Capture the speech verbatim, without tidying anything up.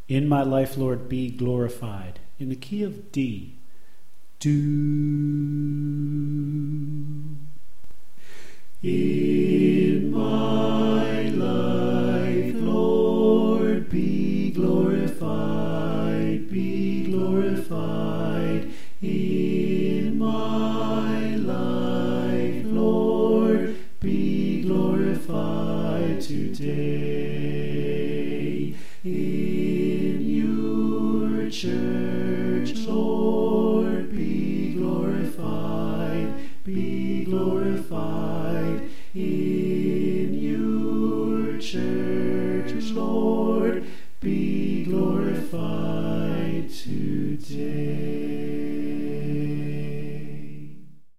In my life, Lord, be glorified. In the key of D. Do. In my life, Lord, be glorified, be glorified. In my life, Lord, be glorified today. In your church, Lord, be glorified, be glorified. In